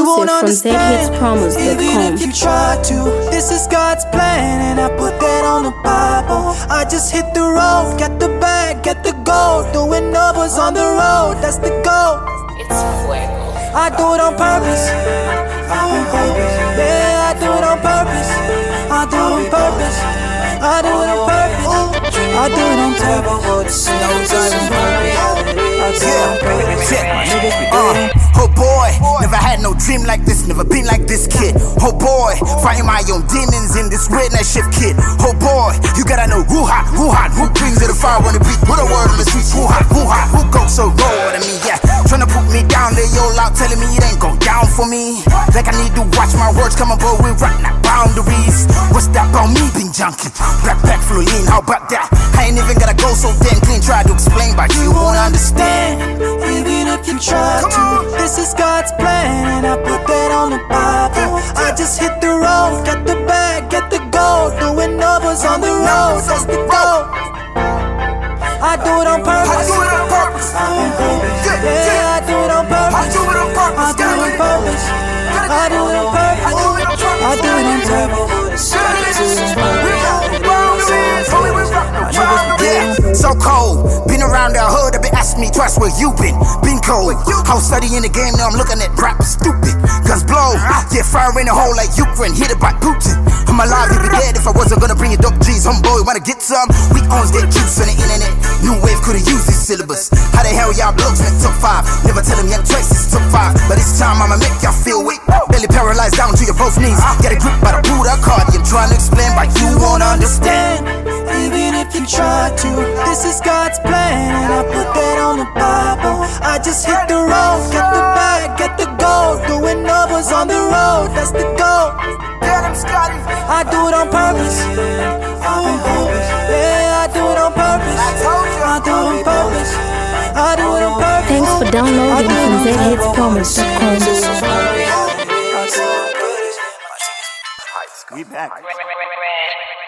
Exclusive from zhitspromos.com. Even if you try to, this is God's plan, and I put that on the Bible. I just hit the road, get the bag, get the gold, doing numbers on the road, that's the goal. It's fuego. I do it on purpose. Yeah, I do it on purpose. I do it on purpose. I do it on purpose. I do it on purpose. Oh boy, never had no dream like this, never been like this kid. Oh boy, fighting my own demons in this weird night shift kid. Oh boy, you gotta know who hot, who brings it the fire on the beat. Put a word on the streets, who hot, who goes so raw to me, yeah. Tryna put me down, they all out telling me it ain't go down for me. Like I need to watch my words come above with right now boundaries. What's that about me being junkie? Backpack full of lean, how about that? I ain't even gotta go so damn clean, try to explain, but you won't understand. Even if you try to, this is God's plan, and I put that on the Bible. I just hit the road, get the bag, get the gold, doing numbers on the road, that's the goal. I do it on purpose. Yeah, I do it on purpose. I do it on purpose. I do it on purpose. I do it on purpose. Yeah, so cold. Been around the hood, they been asking me twice where you been. Been cold. I was studying the game, now I'm looking at rap stupid. Guns blow, yeah, fire in the hole like Ukraine, hit it by Putin. I'm alive, you'd be dead if I wasn't gonna bring you dope G's. Homeboy, wanna get some? We owns that juice on the internet. New wave could've used this syllabus. How the hell y'all blogs went top 5? Never tell them young choices top 5. But this time I'ma make y'all feel weak. Belly paralyzed down to your both knees. Get a grip by the Buddha card. I'm trying to explain, but you won't understand. Even if you try to, this is God's plan, and I put that on the Bible. I just hit the road, get the bag, get the gold, doing numbers on the road, that's the goal. I do it on purpose. Yeah, I do it on purpose. I do it on purpose. I do it on purpose. Thanks for downloading from zhitspromos.com. We back.